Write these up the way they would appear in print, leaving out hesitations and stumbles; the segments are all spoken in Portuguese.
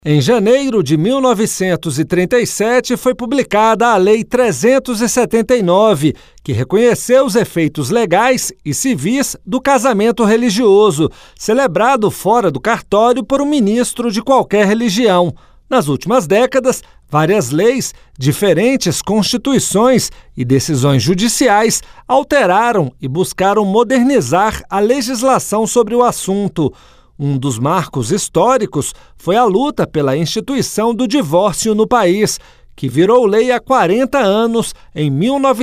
Em janeiro de 1937 foi publicada a Lei 379, que reconheceu os efeitos legais e civis do casamento religioso, celebrado fora do cartório por um ministro de qualquer religião. Nas últimas décadas, várias leis, diferentes constituições e decisões judiciais alteraram e buscaram modernizar a legislação sobre o assunto. Um dos marcos históricos foi a luta pela instituição do divórcio no país, que virou lei há 40 anos, em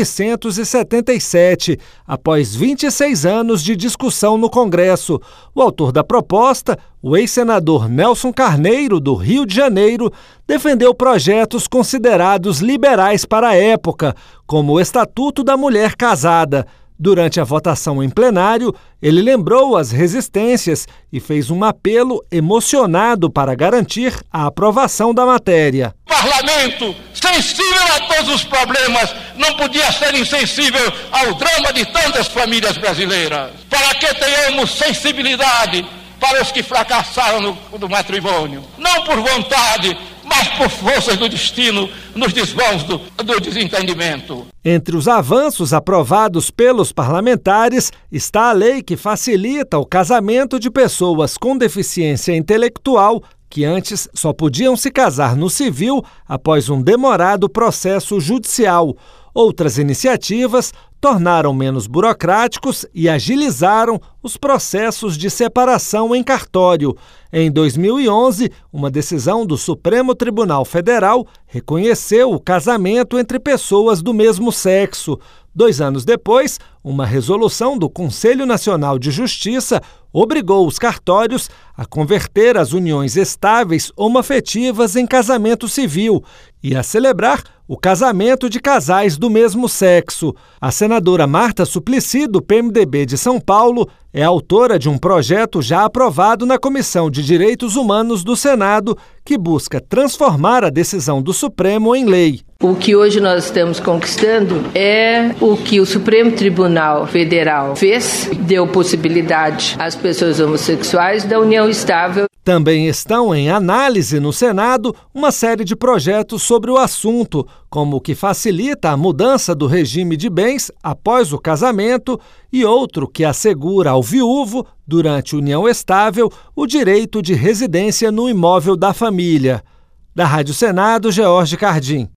1977, após 26 anos de discussão no Congresso. O autor da proposta, o ex-senador Nelson Carneiro, do Rio de Janeiro, defendeu projetos considerados liberais para a época, como o Estatuto da Mulher Casada. Durante a votação em plenário, ele lembrou as resistências e fez um apelo emocionado para garantir a aprovação da matéria. O parlamento, sensível a todos os problemas, não podia ser insensível ao drama de tantas famílias brasileiras. Para que tenhamos sensibilidade para os que fracassaram no matrimônio, não por vontade, mas por forças do destino, nos desvãos do desentendimento. Entre os avanços aprovados pelos parlamentares está a lei que facilita o casamento de pessoas com deficiência intelectual que antes só podiam se casar no civil após um demorado processo judicial. Outras iniciativas tornaram menos burocráticos e agilizaram os processos de separação em cartório. Em 2011, uma decisão do Supremo Tribunal Federal reconheceu o casamento entre pessoas do mesmo sexo. 2 anos depois, uma resolução do Conselho Nacional de Justiça obrigou os cartórios a converter as uniões estáveis homoafetivas em casamento civil e a celebrar o casamento de casais do mesmo sexo. A senadora Marta Suplicy, do PMDB de São Paulo, é autora de um projeto já aprovado na Comissão de Direitos Humanos do Senado, que busca transformar a decisão do Supremo em lei. O que hoje nós estamos conquistando é o que o Supremo Tribunal Federal fez, deu possibilidade às pessoas homossexuais da união estável. Também estão em análise no Senado uma série de projetos sobre o assunto, como o que facilita a mudança do regime de bens após o casamento e outro que assegura ao viúvo, durante união estável, o direito de residência no imóvel da família. Da Rádio Senado, George Cardim.